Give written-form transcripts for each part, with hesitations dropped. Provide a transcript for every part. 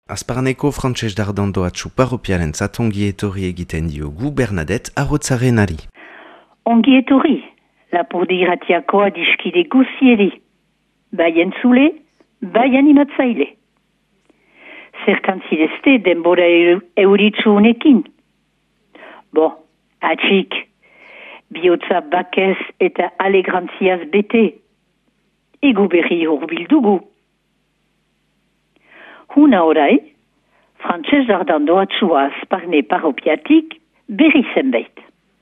Azparneko Frantses Dardan doatsu paropiaren ongi etorri egiten diogu Bernadette Arrotzarenari. Ongi etorri, lapurde irratiako adiskide guzieri, bai entzule, bai animatzaile. Zerkantzidezte denbora euritzu honekin. Bo, atxik, bihotza bakez eta alegrantziaz bete, egu berri horbildugu. Huna orai, Frantses Dardan doatsua Azparne paropiatik berri zenbait.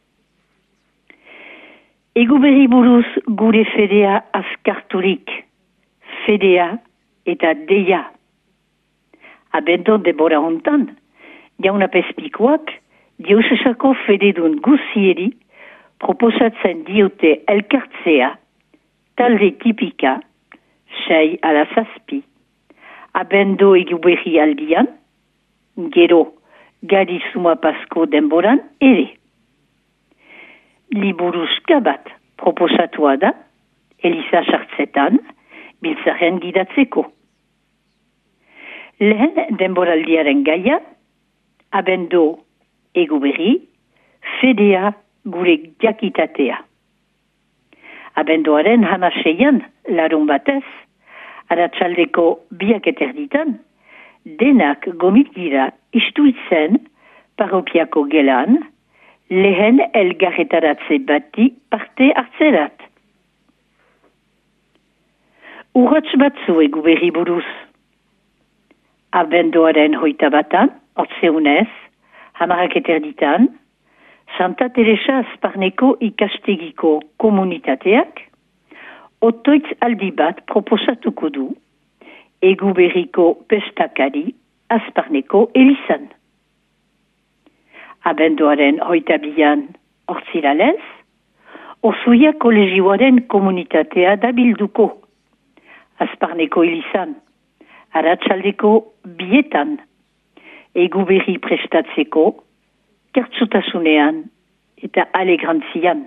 Egu berri buruz gure fedea azkarturik, fedea eta deia. Abendon denbora hontan, jauna pespikoak, diosesako fededun guzieri proposatzen diote elkartzea, talde tipika, 6 ala 7, abendo egu berri aldian, gero gari suma pasko denboran ere. Liburuzka bat proposatua da, Eliza sartzetan, biltzaren gidatzeko. Lehen denboraldiaren gaia, abendo egu berri, fedea gure jakitatea. Abendoaren hamaseian, larun batez, aratsaldeko biak eterditan, denak gomit gira istuitzen paropiako gelan, lehen elgarretaratze bati parte hartzerat. Urratz batzu egu berri buruz. Abendoaren hoita batan, ortzeunez, hamarak eterditan, Santa Teresa Azparneko ikastegiko komunitateak, otoitz aldi bat proposatuko du, egu berriko pestakari Azparneko elizan. Abendoaren hoita bian ortziralez, Orzuia kolegioaren komunitatea dabilduko, Azparneko elizan, aratsaldeko bietan, egu berri prestatzeko, kertzutasunean eta alegrantzian.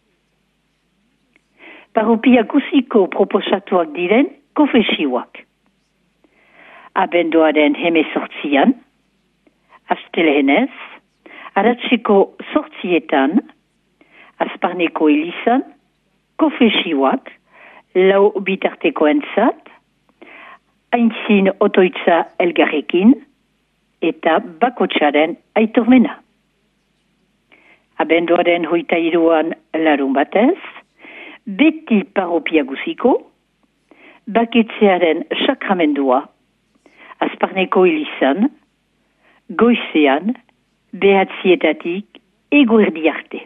Paropia guziko proposatuak diren kofesioak. Abendoaren hemezortzian, astelehenez, aratseko sortzietan, Azparneko elizan, kofesioak, lau bitarteko entzat, aintzin otoitza elgarrekin, eta bakotsaren aitormena. Abendoaren hoita iruan larun batez, beti paropia guziko, baketzearen sakramendua, Azparneko elizan, goizean, behatzietatik eguerdi arte.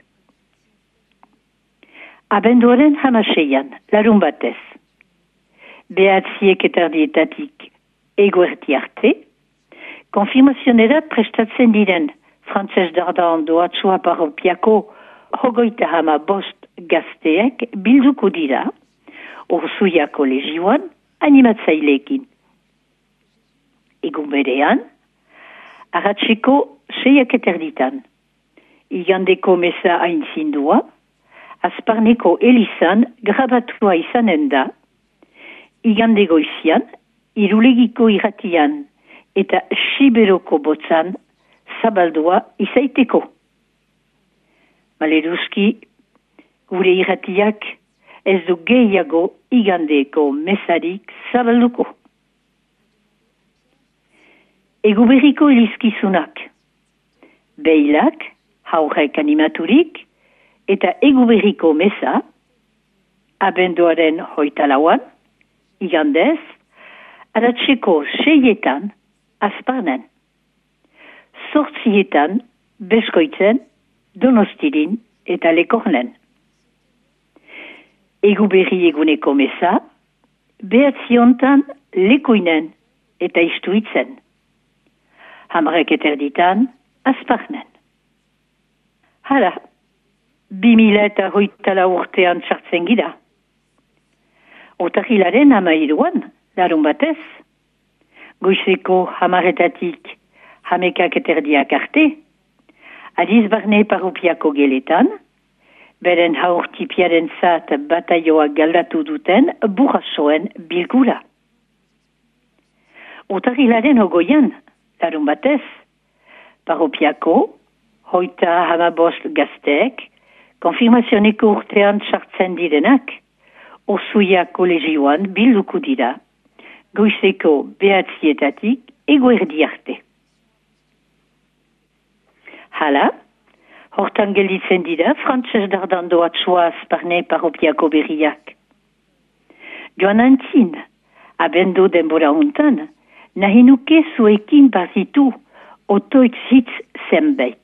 Abendoaren hamaseian, larun batez, behatziek etardietatik eguerdi arte, konfirmazionera prestatzen diren Frantses Dardan doatsua paropiako hogeita hama bost gazteek bilduko dira, Orzuia kolegioan animatzaileekin. Egun berean, aratseko 6 eterditan, igandeko mesa aintzindua, Azparneko elizan grabatua izanen da, igande goizian, irulegiko irratian eta siberoko botzan zabaldua izaiteko. Maleruzki, gure irratiak ez du gehiago igandeko mesarik zabalduko. Egu berriko elizkizunak, beilak, haurek animaturik, eta egu berriko mesa, abendoaren hoita lauan, igandez, aratseko 6etan, Azparnen. Sortzietan, Beskoitzen, Donostirin eta Lekornen. Egu berri eguneko mesa, behatziontan Lekoinen eta Istuitzen. Hamarek eterditan, Azparnen. Hala, 2024 urtean txartzen gira. Otarrilaren amairuan, larun batez, goizeko hamaretatik hamekak eterdiak arte, adiz barne paropiako geletan, beren haurtipiaren zat bataioak galdatu duten burrasoen bilgura. Urtarrilaren ogoian, larun batez, parropiako, 35 gazteek, konfirmazioneko urtean sartzen direnak, Orsuia kolegioan bilduko dira, goizeko 9:00 eguerdi arte. Hala, hortan gelditzen dira Frantses Dardando Atsua Azparne parropiako berriak. Joan antzin, abendo denbora hontan, nahi nuke zuekin bazitu otoitz hitz zenbait.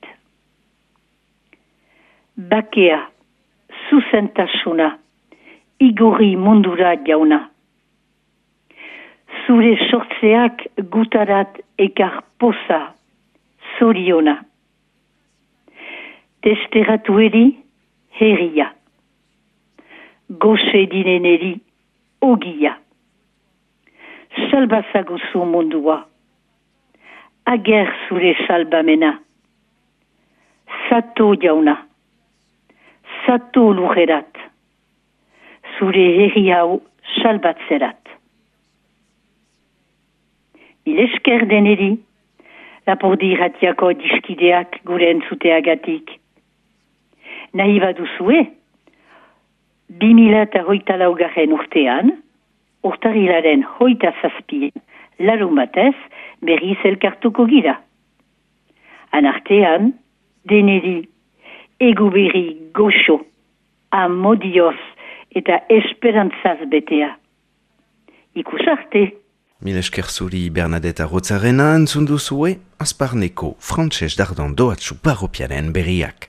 Bakea, zuzentasuna, igorri mundura jauna. Zure sortzeak gutarat ekar poza, zoriona. Testeratueri herria. Goxe dineneri ogia. Salbazaguzu mundua. Ager zure salbamena. Sato jauna. Sato lujerat. Zure herri hau salbatzerat. Mil esker deneri, lapordi irratiako diskideak gure entzuteagatik. Nahi baduzue, 2024 urtean, urtarrilaren 27 larun batez berriz elkartuko gira. Anartean, deneri, egu berri goxo, amodioz eta esperantzaz betea. Ikus arte! Mil esker zuri Bernadette Arrotzarena entzun duzue, Azparneko Frantses Dardando Atsu parropiaren berriak.